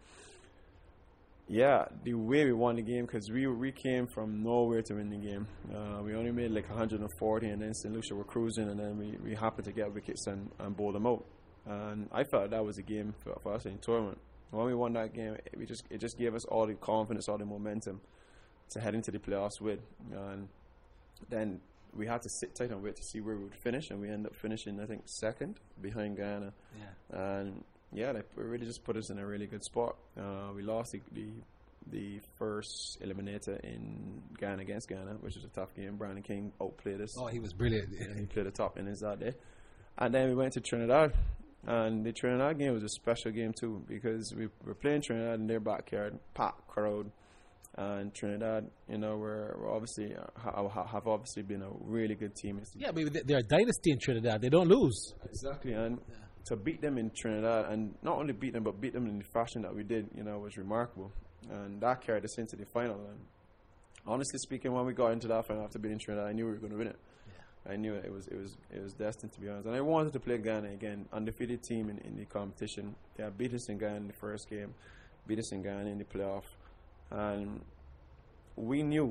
yeah, the way we won the game, because we came from nowhere to win the game. We only made like 140, and then St. Lucia were cruising, and then we happened to get wickets and bowl them out. And I felt that was a game for us in the tournament. When we won that game, it just gave us all the confidence, all the momentum to head into the playoffs with. And then we had to sit tight and wait to see where we would finish, and we ended up finishing, I think, second behind Guyana. Yeah. And yeah, they really just put us in a really good spot. We lost the first eliminator in Guyana against Guyana, which was a tough game. Brandon King outplayed us. Oh, he was brilliant. Yeah, he played the top innings that day. And then we went to Trinidad. And the Trinidad game was a special game too, because we were playing Trinidad in their backyard, packed crowd. And Trinidad, you know, we're obviously have obviously been a really good team. Yeah, but they're a dynasty in Trinidad. They don't lose. Exactly, and to beat them in Trinidad, and not only beat them, but beat them in the fashion that we did, you know, was remarkable. And that carried us into the final. And honestly speaking, when we got into that final after beating Trinidad, I knew we were going to win it. Yeah. I knew it was destined, to be honest. And I wanted to play Ghana again, undefeated team in the competition. They beat us in Ghana in the first game, beat us in Ghana in the playoff. And we knew,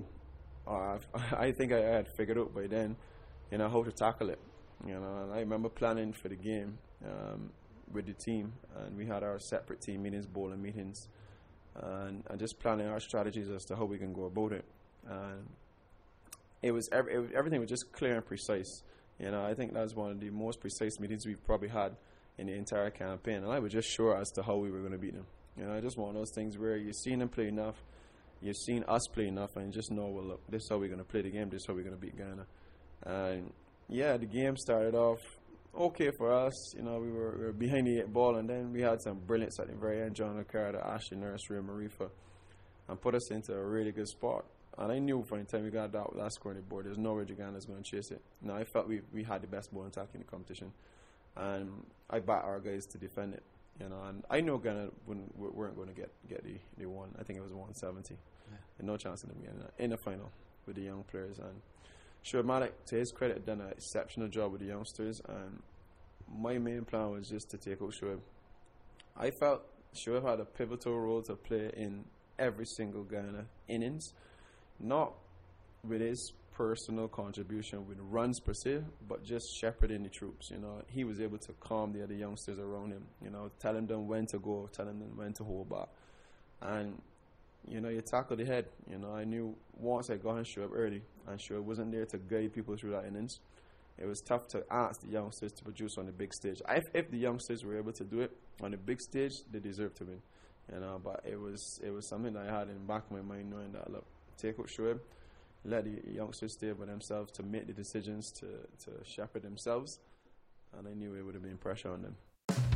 I think I had figured out by then, you know, how to tackle it. You know, and I remember planning for the game with the team, and we had our separate team meetings, bowling meetings, and just planning our strategies as to how we can go about it. And everything was just clear and precise. You know, I think that was one of the most precise meetings we've probably had in the entire campaign, and I was just sure as to how we were going to beat them. You know, just one of those things where you've seen them play enough, you've seen us play enough, and you just know, well, look, this is how we're going to play the game, this is how we're going to beat Ghana. And yeah, the game started off okay for us. You know, we were behind the 8 ball, and then we had some brilliance at the very end. John O'Carter, Ashley Nurse, Ray Marifa, and put us into a really good spot. And I knew from the time we got that score on the board, there's no way Ghana's going to chase it. Now, I felt we had the best bowling attack in the competition, and I backed our guys to defend it. You know, and I know Ghana weren't going to get the one. I think it was 170. Yeah. And no chance of them getting in the final with the young players. And Shoaib Malik, to his credit, had done an exceptional job with the youngsters. And my main plan was just to take out Shoaib. I felt Shoaib had a pivotal role to play in every single Ghana innings, not with his personal contribution with runs per se, but just shepherding the troops. You know, he was able to calm the other youngsters around him, you know, telling them when to go, telling them when to hold back. And, you know, you tackle the head. You know, I knew once I got on Shoaib early, and Shoaib wasn't there to guide people through that innings, it was tough to ask the youngsters to produce on the big stage. If the youngsters were able to do it on the big stage, they deserved to win. You know, but it was something that I had in the back of my mind, knowing that, look, take out Shoaib, let the youngsters stay by themselves to make the decisions to shepherd themselves, and I knew it would have been pressure on them.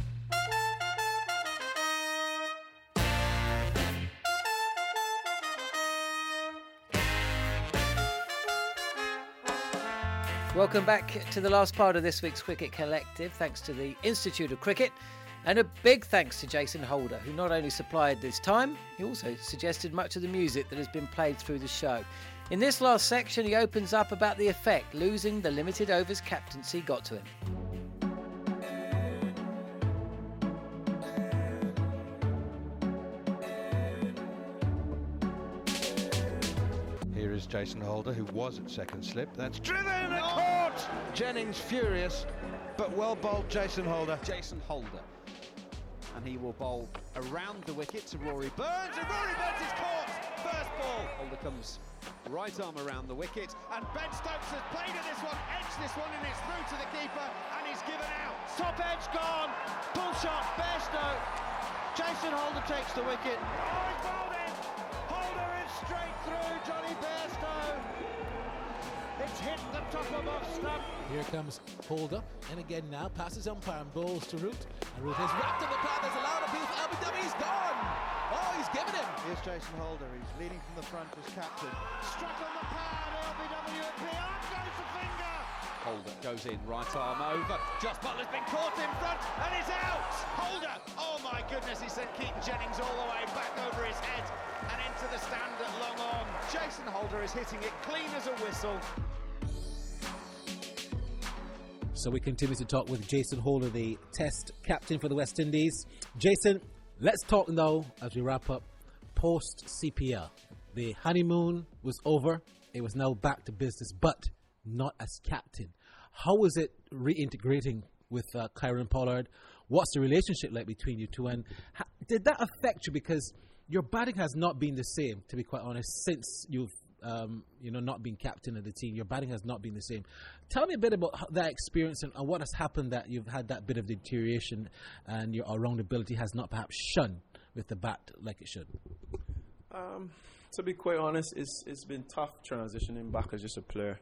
Welcome back to the last part of this week's Cricket Collective, thanks to the Institute of Cricket, and a big thanks to Jason Holder, who not only supplied this time, he also suggested much of the music that has been played through the show. In this last section, he opens up about the effect losing the limited overs captaincy got to him. Here is Jason Holder, who was at second slip. That's driven and caught! Jennings furious, but well bowled Jason Holder. Jason Holder. And he will bowl around the wicket to Rory Burns, and Rory Burns is caught! First ball. Holder comes right arm around the wicket, and Ben Stokes has played at this one, edged this one, and it's through to the keeper, and he's given out. Top edge gone, pull shot, Bairstow. Jason Holder takes the wicket. Oh, he's bowled in! Holder is straight through, Johnny Bairstow. It's hit the top of off stump. Here comes Holder, and again now passes umpire and bowls to Root, and Root is wrapped in the pad. There's a loud appeal for LBW. He's gone. Oh, he's given him. Here's Jason Holder. He's leading from the front as captain. Struck on the pad. LBW appeal. Up goes the finger. Holder goes in, right arm over. Josh Butler's been caught in front and is out. Holder. Oh my goodness, he sent Keaton Jennings all the way back over his head and into the stand at long on. Jason Jason Holder is hitting it clean as a whistle. So we continue to talk with Jason Holder, the Test captain for the West Indies. Jason, let's talk now as we wrap up post-CPL. The honeymoon was over. It was now back to business, but not as captain. How was it reintegrating with Kieron Pollard? What's the relationship like between you two? And did that affect you? Because your batting has not been the same, to be quite honest, since you've not been captain of the team. Your batting has not been the same. Tell me a bit about that experience and what has happened that you've had that bit of deterioration and your all-round ability has not perhaps shone with the bat like it should. To be quite honest, it's been tough transitioning back as just a player.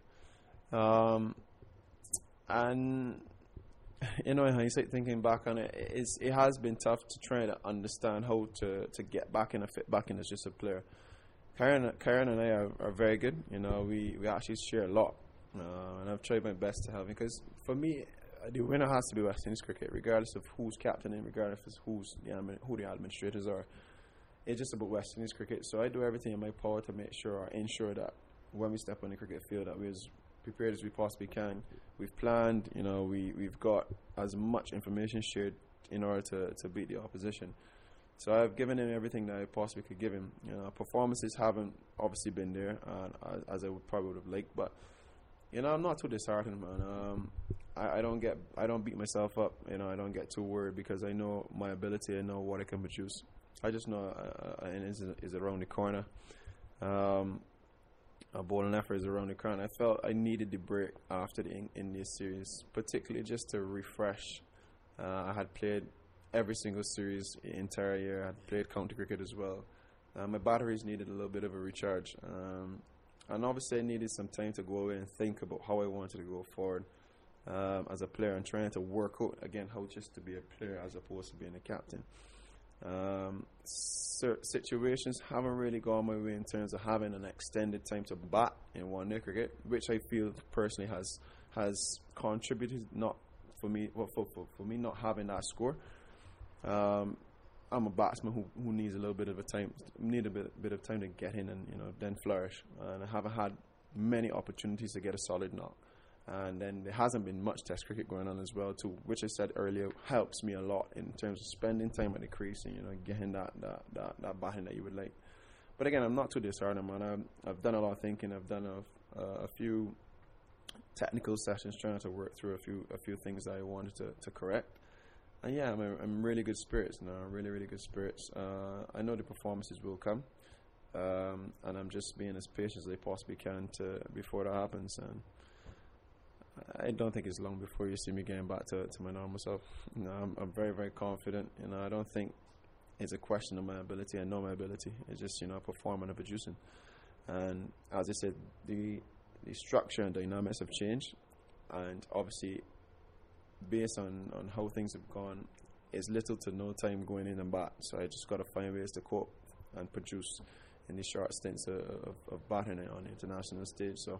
And in hindsight, thinking back on it, it has been tough to try to understand how to get back in and fit back in as just a player. Kieron and I are very good. We actually share a lot, and I've tried my best to help him, because for me, the winner has to be West Indies cricket, regardless of who's captaining, regardless of who the administrators are. It's just about West Indies cricket. So I do everything in my power to ensure that when we step on the cricket field, that we're as prepared as we possibly can. We've planned. We've got as much information shared in order to beat the opposition. So I've given him everything that I possibly could give him. Performances haven't obviously been there as I would have liked, but I'm not too disheartened, man. I don't beat myself up. I don't get too worried, because I know my ability. I know what I can produce. I just know and is around the corner. A bowling effort is around the corner. I felt I needed the break after the India series, particularly just to refresh. I had played every single series the entire year. I had played county cricket as well. My batteries needed a little bit of a recharge. And obviously I needed some time to go away and think about how I wanted to go forward as a player, and trying to work out, again, how just to be a player as opposed to being a captain. Situations haven't really gone my way in terms of having an extended time to bat in one-day cricket, which I feel personally has contributed not for me not having that score. I'm a batsman who needs a little bit of bit of time to get in and then flourish, and I haven't had many opportunities to get a solid knock. And then there hasn't been much Test cricket going on as well too, which I said earlier helps me a lot in terms of spending time at the crease and getting that batting that you would like. But again, I'm not too disheartened, man. I've done a lot of thinking. I've done a few technical sessions trying to work through a few things that I wanted to correct. And yeah, I'm in really good spirits now. Really good spirits. I know the performances will come, and I'm just being as patient as I possibly can before that happens. And I don't think it's long before you see me getting back to my normal self. I'm very, very confident. I don't think it's a question of my ability. I know my ability. It's just performing and producing. And as I said, the structure and dynamics have changed, and obviously, based on how things have gone, it's little to no time going in and back. So I just got to find ways to cope and produce in these short stints of batting on the international stage. So,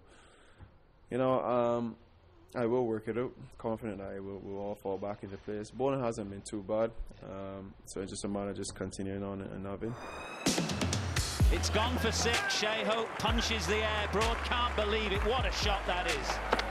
I will work it out. Confident that we'll all fall back into place. Bowling hasn't been too bad, so it's just a matter of just continuing on and nabbing. It's gone for 6. Shai Hope punches the air. Broad can't believe it. What a shot that is.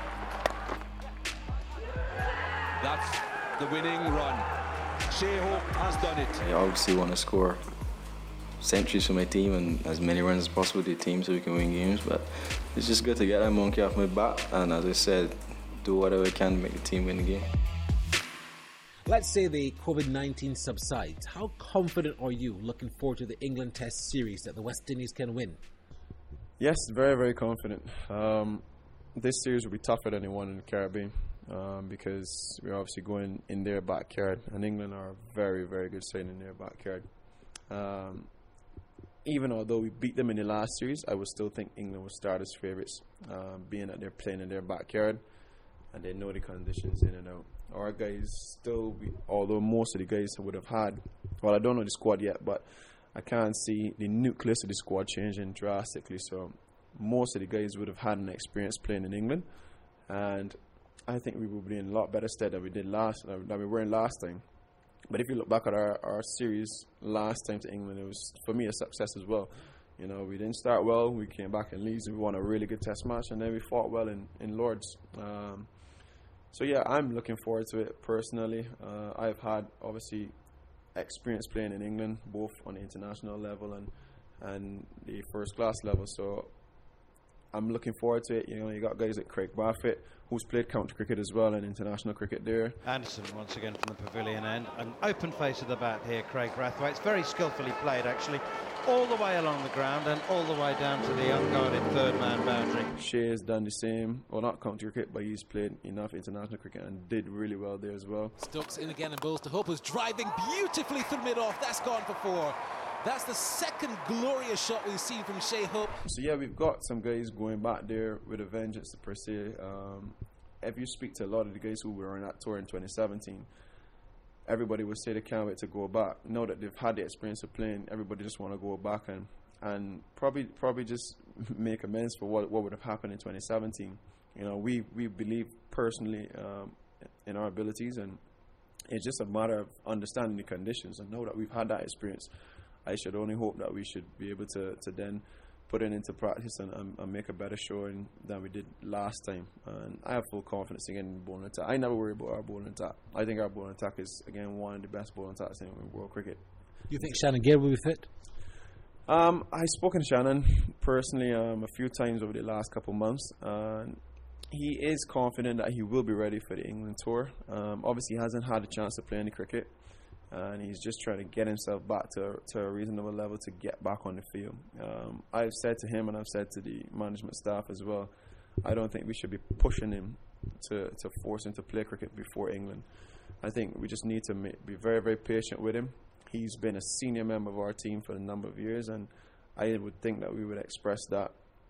That's the winning run. Shai Hope has done it. I obviously want to score centuries for my team and as many runs as possible to the team so we can win games, but it's just good to get that monkey off my back, and as I said, do whatever I can to make the team win the game. Let's say the COVID-19 subsides. How confident are you looking forward to the England Test series that the West Indies can win? Yes, very, very confident. This series will be tougher than the one in the Caribbean because we're obviously going in their backyard, and England are a very, very good side in their backyard. Even although we beat them in the last series, I would still think England will start as favourites, being that they're playing in their backyard and they know the conditions in and out. Our guys still, although most of the guys would have had, well, I don't know the squad yet, but I can't see the nucleus of the squad changing drastically. So most of the guys would have had an experience playing in England, and I think we will be in a lot better stead than we were in last time. But if you look back at our series last time to England, it was, for me, a success as well. You know, we didn't start well. We came back in Leeds and we won a really good test match, and then we fought well in Lords. So yeah, I'm looking forward to it personally. I've had obviously experience playing in England, both on the international level and the first class level. So I'm looking forward to it. You know, you got guys like Craig Barfitt, who's played county cricket as well and international cricket there. Anderson once again from the pavilion end. An open face of the bat here, Craig Brathwaite. It's very skillfully played, actually, all the way along the ground and all the way down to the unguarded third man boundary. Shea has done the same. Well, not county cricket, but he's played enough international cricket and did really well there as well. Stokes in again and bowls to Hope, who's driving beautifully through mid-off. That's gone for 4. That's the second glorious shot we've seen from Shea Hope. So yeah, we've got some guys going back there with a vengeance per se. If you speak to a lot of the guys who were on that tour in 2017, everybody would say they can't wait to go back. Now that they've had the experience of playing, everybody just want to go back and probably just make amends for what would have happened in 2017. You know, we believe personally in our abilities, and it's just a matter of understanding the conditions. And now that we've had that experience, I should only hope that we should be able to then put it into practice and make a better showing than we did last time. And I have full confidence again in bowling attack. I never worry about our bowling attack. I think our bowling attack is, again, one of the best bowling attacks in world cricket. Do you think Shannon Gale will be fit? I've spoken to Shannon personally a few times over the last couple of months. He is confident that he will be ready for the England tour. Obviously, he hasn't had a chance to play any cricket, and he's just trying to get himself back to a reasonable level to get back on the field. I've said to him, and I've said to the management staff as well, I don't think we should be pushing him to force him to play cricket before England. I think we just need to be very, very patient with him. He's been a senior member of our team for a number of years, and I would think that we would express that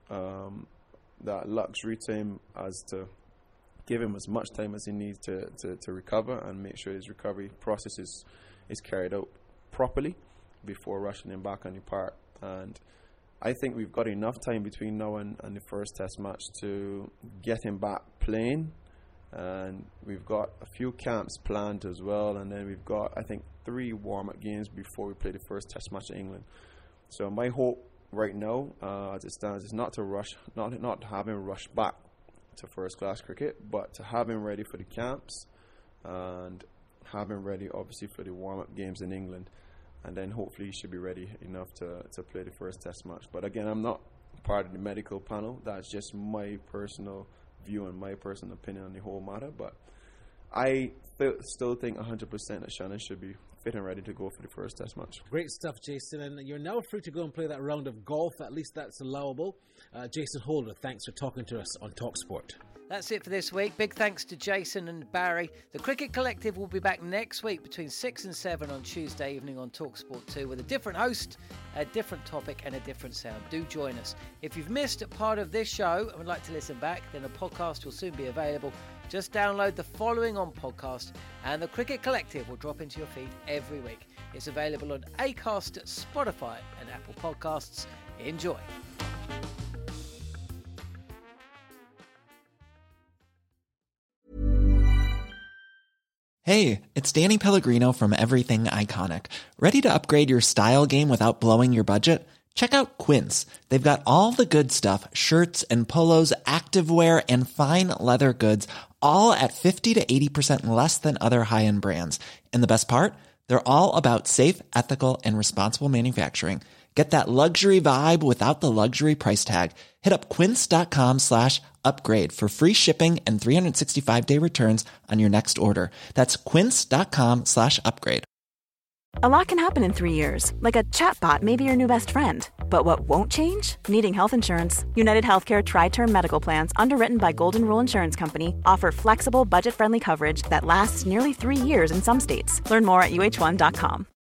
luxury to him as to give him as much time as he needs to recover and make sure his recovery process is carried out properly before rushing him back on the park. And I think we've got enough time between now and the first test match to get him back playing. And we've got a few camps planned as well, and then we've got, I think, 3 warm-up games before we play the first test match in England. So my hope right now, as it stands, is not to have him rush back to first class cricket, but to have him ready for the camps and have him ready obviously for the warm-up games in England, and then hopefully he should be ready enough to play the first test match. But again, I'm not part of the medical panel. That's just my personal view and my personal opinion on the whole matter, but I still think 100% that Shannon should be fit and ready to go for the first test match. Great stuff, Jason, and you're now free to go and play that round of golf. At least that's allowable. Jason Holder, thanks for talking to us on TalkSport. That's it for this week. Big thanks to Jason and Barry. The Cricket Collective will be back next week between 6 and 7 on Tuesday evening on TalkSport 2 with a different host, a different topic and a different sound. Do join us. If you've missed a part of this show and would like to listen back, then a podcast will soon be available. Just download the following on podcast and the Cricket Collective will drop into your feed every week. It's available on Acast, Spotify and Apple Podcasts. Enjoy. Hey, it's Danny Pellegrino from Everything Iconic. Ready to upgrade your style game without blowing your budget? Check out Quince. They've got all the good stuff, shirts and polos, activewear, and fine leather goods, all at 50 to 80% less than other high-end brands. And the best part? They're all about safe, ethical, and responsible manufacturing. Get that luxury vibe without the luxury price tag. Hit up quince.com/upgrade for free shipping and 365-day returns on your next order. That's quince.com/upgrade. A lot can happen in 3 years, like a chatbot may be your new best friend. But what won't change? Needing health insurance. United Healthcare Tri-Term Medical Plans, underwritten by Golden Rule Insurance Company, offer flexible, budget-friendly coverage that lasts nearly 3 years in some states. Learn more at UH1.com.